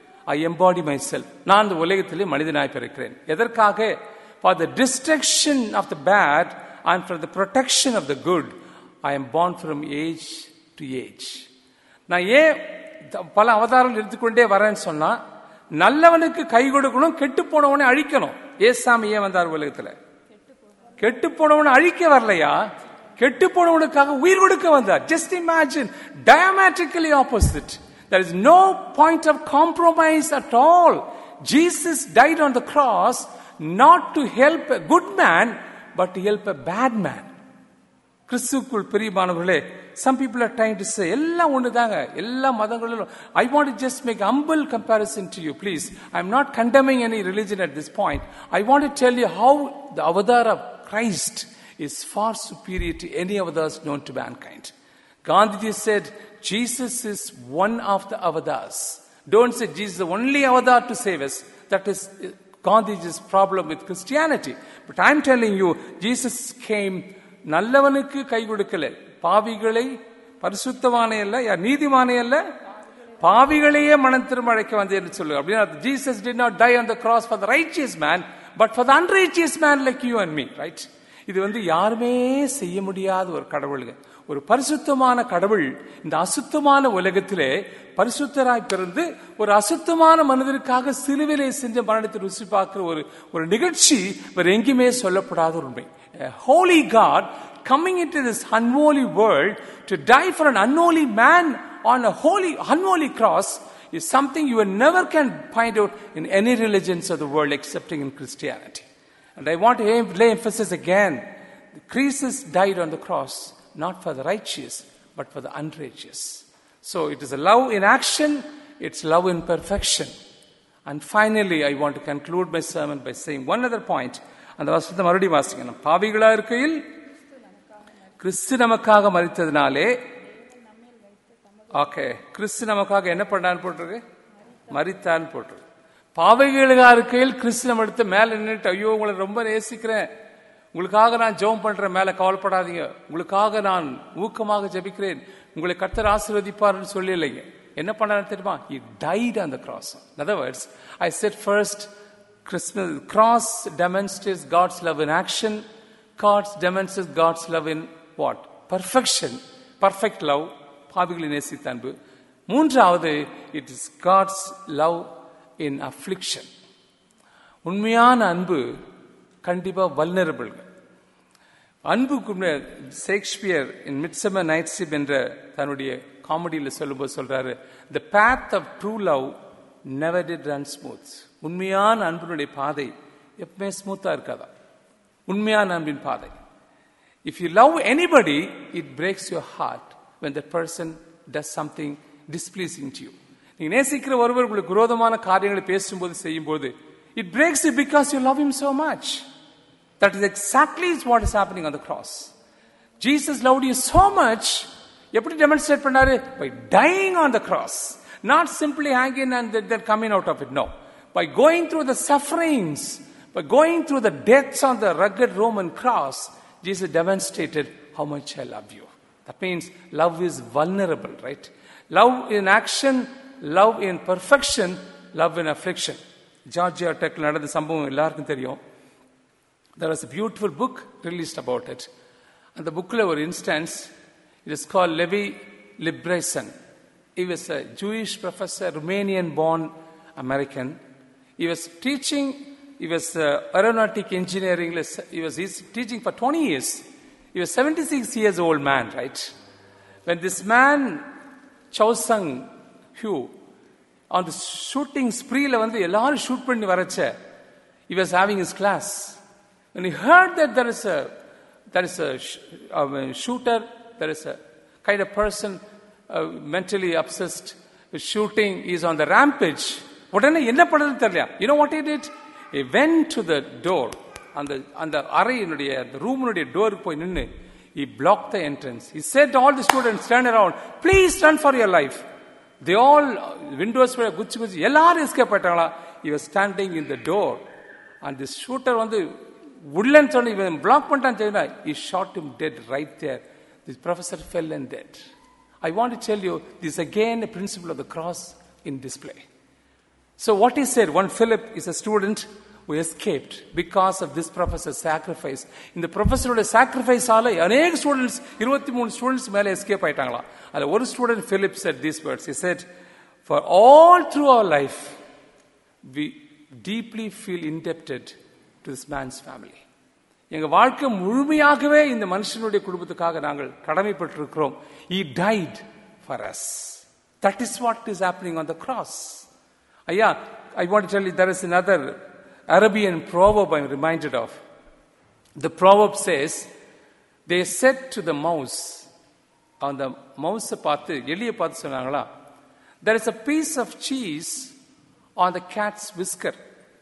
I embody myself. நான் இந்த உலகத்திலே மனிதனாய் பிறக்கிறேன். எதற்காக? For the destruction of the bad and for the protection of the good, I am born from age to age. நான் ஏன் பல அவதாரங்கள் எடுத்துக்கொண்டே வரேன்னு சொன்னா, நல்லவனுக்கு கை கொடுக்கணும், கெட்டு போனவனை அழிக்கணும். ஏசாமி ஏன் வந்தார் உலகத்துல? கெட்டு போனவனை அழிக்க வரலையா, கெட்டு போனவனுக்காக உயிர் கொடுக்க வந்தார். Just imagine, diametrically opposite. There is no point of compromise at all. Jesus died on the cross not to help a good man, but to help a bad man. கிறிஸ்துவுக்குள் பிரியமானவர்களே, some people are trying to say எல்லாம் ஒண்ணுதாங்க, எல்லா மதங்களிலும். I want to just make humble comparison to you, please. I'm not condemning any religion at this point. I want to tell you how the avatar of Christ is far superior to any avatars known to mankind. Gandhiji said Jesus is one of the avatars. Don't say Jesus is the only avatar to save us. That is Gandhiji's problem with Christianity. But I'm telling you, Jesus came, நல்லவனுக்கு கை கொடுக்கல, பாவிகளை, பரிசுத்தவானே அல்ல, யார் நீதிமானே அல்ல, பாவிகளையே மனம் திரும்ப அழைக்க வந்தேன்னு சொல்லு. அப்படின்னா Jesus did not die on the cross for the righteous man, but for the unrighteous man like you and me, right? இது வந்து யாருமே செய்ய முடியாத ஒரு கடவுளுங்க. ஒரு பரிசுத்தமான கடவுள் இந்த அசுத்தமான உலகத்திலே பரிசுத்தராய் பிறந்து ஒரு அசுத்தமான மனிதருக்காக சிலுவையிலே செஞ்ச மரணத்தை ருசி பார்க்கிற ஒரு ஒரு நிகழ்ச்சி வேற எங்கேயுமே சொல்லப்படாத ஒரு உண்மை. A holy God coming into this unholy world to die for an unholy man on a holy unholy cross is something you never can find out in any religions of the world excepting in Christianity. And I want to lay emphasis again. Jesus died on the cross not for the righteous but for the unrighteous. So it is a love in action, it's love in perfection. And finally I want to conclude my sermon by saying one other point. அந்த வசனத்தை மறுபடியும் வாசிக்கணும். பாவிகளா இருக்கையில் கிறிஸ்து நமக்காக மரித்ததினாலே, okay, கிறிஸ்து நமக்காக என்ன பண்ணான்னு போட்டிருக்கு? மரித்தான்னு போட்டிருக்கு. பாவிகளா இருக்கையில் கிறிஸ்து நம்ம எடுத்து மேல நின்றுட்டு, ஐயோ உங்களை ரொம்ப நேசிக்கிறேன், உங்களுக்காக நான் ஜெபம் பண்றேன், மேல கவலைப்படாதீங்க, உங்களுக்காக நான் ஊக்கமாக ஜெபிக்கிறேன், உங்களை கர்த்தர் ஆசீர்வதிப்பார்னு சொல்லி இல்லைங்க. என்ன பண்ணான்னு தெரியுமா? He died on the cross. In other words, I said first, Christmas cross demonstrates God's love in action. Cross demonstrates God's love in what? Perfection. Perfect love. பாவிகளை நேசித்த அன்பு. மூன்றாவது, it is God's love in affliction. உண்மையான அன்பு கண்டிப்பா vulnerable. அன்புக்கு Shakespeare in Midsummer Night's Dream என்ற தன்னுடைய காமெடியில் சொல்லும்போது சொல்றாரு, the path of true love never did run smooth. உண்மையான அன்பினுடைய பாதை எப்பவுமே ஸ்மூத்தா இருக்காதா. உண்மையான அன்பின் பாதை. If you love anybody, it breaks your heart when that person does something displeasing to you. நீங்க நேசிக்கிற ஒருவர் உங்களுக்கு விரோதமான காரியங்களை பேசும்போது செய்யும்போது it breaks you because you love him so much. That is exactly what is happening on the cross. Jesus loved you so much. எப்படி demonstrate பண்ணாரு? By dying on the cross. Not simply hanging and then coming out of it. No. By going through the sufferings, by going through the deaths on the rugged Roman cross, Jesus demonstrated how much I love you. That means love is vulnerable, right? Love in action, love in perfection, love in affliction. Georgia Tech நடந்த சம்பவம் எல்லாருக்கும் தெரியும். There was a beautiful book released about it. And the bookல ஒரு instance, it is called Levi Libreson. He was a Jewish professor, Romanian-born American. He was teaching, he was uh, aeronautic engineering, he was he's teaching for twenty years. He was seventy-six years old man, right? When this man, Chow Sung Hu, on the shooting spree la vandu ellarum shoot panni varacha, he was having his class. When he heard that there is a there is a, sh- a shooter, there is a kind of person uh, mentally obsessed, shooting, he is on the rampage. உடனே என்ன பண்றதுன்னு தெரியல. You know what he did? He went to the door, அந்த அந்த அறையினுடைய அந்த ரூமினுடைய டோருக்கு போய் நின்று he blocked the entrance. He said to all the students, turn around, please run for your life. They all, windows were குச்சி குச்சி எல்லாரும் escape ஆயிட்டாங்களா. He was standing in the door and this shooter வந்து உள்ளன்னு சொன்ன இவன் black பண்ணிட்டான்னு தெரியுமா, he shot him dead right there. This professor fell and dead. I want to tell you, this is again a principle of the cross in display. So what he said, one Philip is a student who escaped because of this professor's sacrifice. இந்த ப்ரொஃபஸரோட சாக்ரிஃபைஸால அநேக students இருபத்தி மூணு students மேலே escape ஆயிட்டாங்களா. அதில் ஒரு student Philip said these words. He said, for all through our life, we deeply feel indebted to this man's family. எங்க வாழ்க்கை முழுமையாகவே இந்த மனுஷனுடைய குடும்பத்துக்காக நாங்கள் கடமைப்பட்டிருக்கிறோம். He died for us. That is what is happening on the cross. ஐயா, I want to tell you there is another Arabian proverb I'm reminded of. The proverb says, they said to the mouse, on the mouse பார்த்து எலிய பார்த்து சொன்னாங்களா, there is a piece of cheese on the cat's whisker.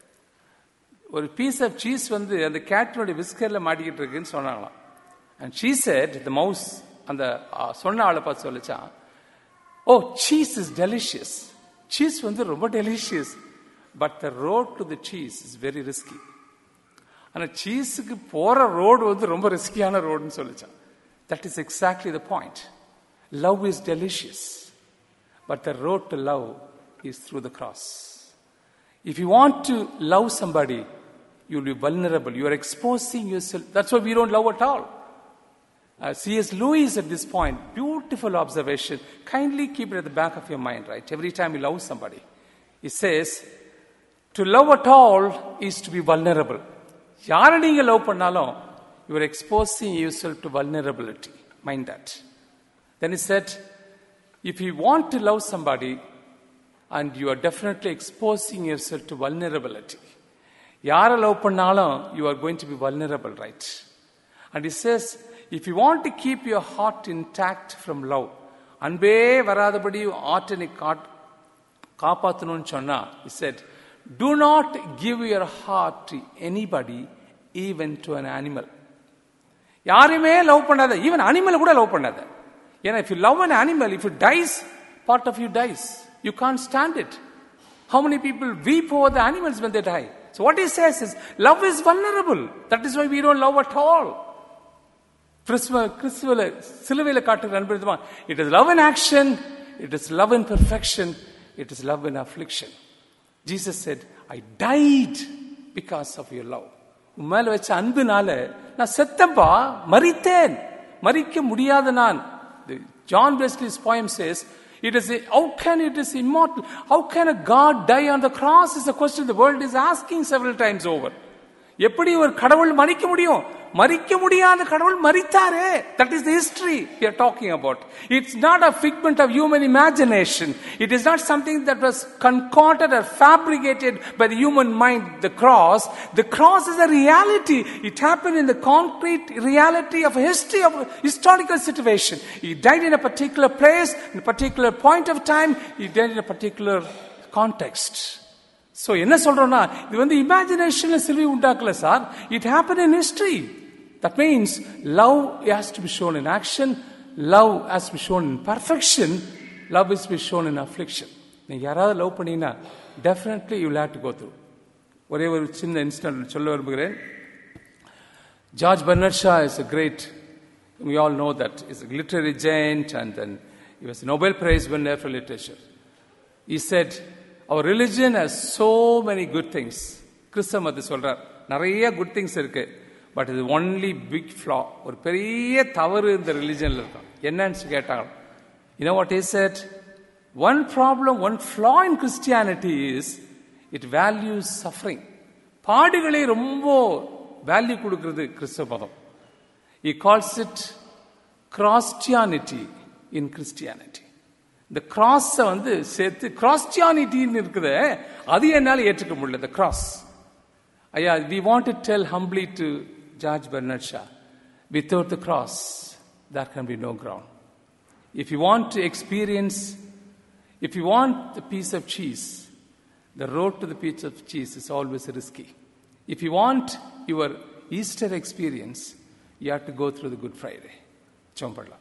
ஒரு piece of cheese வந்து அந்த கேட்டினுடைய விஸ்கர்ல மாட்டிக்கிட்டு இருக்குன்னு சொன்னாங்களாம். And she said, the mouse, அந்த சொன்ன ஆளை பார்த்து சொல்லிச்சா, oh, cheese is delicious. Cheese வந்து ரொம்ப delicious, but the road to the cheese is very risky. ஆனால் சீஸுக்கு போற ரோடு வந்து ரொம்ப ரிஸ்கியான ரோடுன்னு சொல்லிச்சான். That is exactly the point. Love is delicious, but the road to love is through the cross. If you want to love somebody, you will be vulnerable. You are exposing yourself. That's why we don't love at all. Uh, C S Lewis at this point, beautiful observation. Kindly keep it at the back of your mind, right? Every time you love somebody. He says, to love at all is to be vulnerable. யாரை நீங்க love பண்ணாலும் you are exposing yourself to vulnerability. Mind that. Then he said, if you want to love somebody, and you are definitely exposing yourself to vulnerability. யாரை love பண்ணாலும் you are going to be vulnerable, right? And he says, if you want to keep your heart intact from love, அன்பே வராதபடி ஆற்றனை காப்பாற்றணும்னு சொன்னா, he said, do not give your heart to anybody, even to an animal. யாரையுமே love பண்ணாத, even animal கூட love பண்ணாத. ஏன்னா if you love an animal, if it dies, part of you dies. You can't stand it. How many people weep over the animals when they die? So what he says is, love is vulnerable. That is why we don't love at all. சிலுவையில காட்டுகிற அன்பு, it is love in action, it is love in perfection, it is love in affliction. Jesus said, I died because of your love. உண்மையில வச்ச அன்புனால நான் செத்தப்பா, மரித்தேன், மரிக்க முடியாத நான். John Wesley's poem says, It is, a, how can it is immortal? How can a God die on the cross is the question the world is asking several times over. எப்படி ஒரு கடவுள் மரிக்க முடியும்? மரிக்க முடியாத கடவுள் மரித்தாரே. That is the history we are talking about. It's not a figment of human imagination. It is not something that was concocted or fabricated by the human mind, the cross. The cross is a reality. It happened in the concrete reality of a history of a historical situation. He died in a particular place, in a particular point of time. He died in a particular context. So என்ன சொல்றோம்னா, இது வந்து இமேஜினேஷன்ல சிலுவை உண்டாக்கல sir. It happened in history. That means love has to be shown in action, love has to be shown in perfection, love is to be shown in affliction. நீங்க யாராவது love பண்ணீங்கன்னா definitely you will have to go through. ஒரே ஒரு சின்ன incident சொல்ல விரும்புகிறேன். George Bernard Shaw is a great, we all know that, is a literary giant, and then he was a Nobel Prize winner for literature. He said, our religion has so many good things. கிறிஸ்தவம் அது சொல்றார், நிறைய good things இருக்கு, but இது only big flaw, ஒரு பெரிய தவறு இந்த ரிலிஜன்ல இருக்கும். என்னன்னு கேட்டாங்க, you know what he said? One problem, one flaw in Christianity is it values suffering. பாடுகளை ரொம்ப வேல்யூ கொடுக்கிறது கிறிஸ்தவ மதம். He calls it Christianity in Christianity. இந்த கிராஸ் வந்து சேர்த்து கிராஸ்டியானிட்டின்னு இருக்குது, அது என்னால் ஏற்றுக்க முடியல. இந்த கிராஸ் ஐயா, we want to tell humbly to George Bernard Shaw, without the cross there can be no ground. If you want to experience, if you want the piece of cheese, the road to the piece of cheese is always risky. If you want your Easter experience, you have to go through the Good Friday. சோம்படலாம்.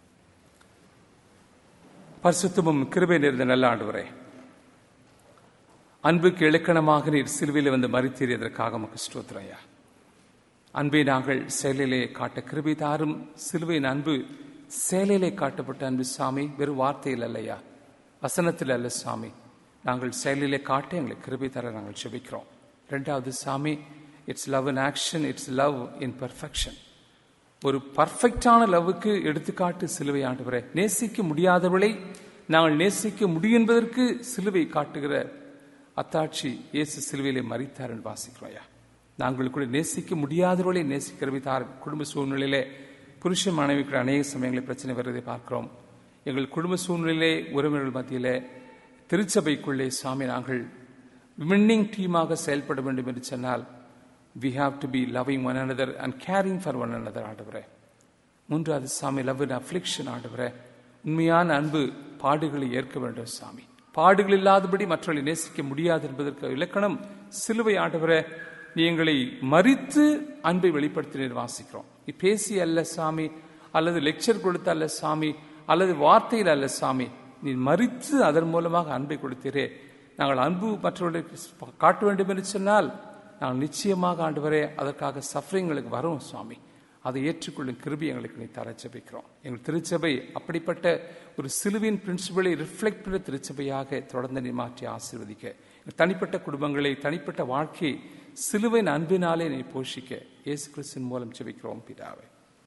பரிசுத்தமும் கிருபை நிறைந்த நல்ல ஆண்டவரே, அன்புக்கு இலக்கணமாக நீர் சிலுவையில் வந்து மரித்தீர், அதற்காக உமக்கு ஸ்தோத்திரம் ஐயா. அன்பை நாங்கள் செயலிலே காட்ட கிருபை தாரும். சிலுவையின் அன்பு செயலிலே காட்டப்பட்ட அன்பு சாமி, வெறும் வார்த்தையில் அல்லையா, வசனத்தில் அல்ல சாமி, நாங்கள் செயலிலே காட்ட எங்களுக்கு கிருபை தர நாங்கள் ஜெபிக்கிறோம். ரெண்டாவது சாமி, it's love in action, it's love in perfection. ஒரு பர்ஃபெக்டான லவ்வுக்கு எடுத்துக்காட்டு சிலுவை ஆண்டவரே. நேசிக்க முடியாதவளை நாங்கள் நேசிக்க முடியும் என்பதற்கு சிலுவை காட்டுகிற அத்தாட்சி இயேசு சிலுவையிலே மரித்தார் என்று வாசிக்கிறோம் ஐயா. நாங்கள் கூட நேசிக்க முடியாதவர்களை நேசிக்கிறவித்தார். குடும்ப சூழ்நிலையிலே புருஷ மனைவிக்கு அநேக சமயங்களில் பிரச்சனை வருவதை பார்க்கிறோம். எங்கள் குடும்ப சூழ்நிலையிலே உறவினர்கள் மத்தியிலே திருச்சபைக்குள்ளே சாமி நாங்கள் வின்னிங் டீமாக செயல்பட வேண்டும் என்று சொன்னால் we have to be loving one another and caring for one another ஆண்டவரே. மூன்றாவது சாமி, love in affliction ஆண்டவரே. உண்மையான அன்பு பாடுகளை ஏற்க வேண்டும் சாமி. பாடுகள் இல்லாதபடி மற்றவர்களை நேசிக்க முடியாது என்பதற்கு இலக்கணம் சிலுவை ஆண்டவரே. நீ எங்களை மரித்து அன்பை வெளிப்படுத்தினீர் வாசிக்கிறோம். நீ பேசி அல்ல சாமி, அல்லது லெக்சர் கொடுத்த அல்ல சாமி, அல்லது வார்த்தையில் அல்ல சாமி, நீ மரித்து அதன் மூலமாக அன்பை கொடுத்தீரே. நாங்கள் அன்பு மற்றவர்களுக்கு காட்ட வேண்டும் என்று சொன்னால் நாங்கள் நிச்சயமாக ஆண்டவரே அதற்காக சஃபரிங்களுக்கு வரும் சுவாமி. அதை ஏற்றுக்கொள்ளும் கிருபை எங்களுக்கு நீ தர ஜெபிக்கிறோம். எங்கள் திருச்சபை அப்படிப்பட்ட ஒரு சிலுவின் பிரின்சிபலை ரிஃப்ளெக்ட் பண்ண திருச்சபையாக தொடர்ந்து நீ மாற்றி ஆசீர்வதிக்க. தனிப்பட்ட குடும்பங்களை, தனிப்பட்ட வாழ்க்கையை சிலுவின் அன்பினாலே நீ போஷிக்க இயேசு கிறிஸ்துவின் மூலம் ஜெபிக்கிறோம் பிதாவே.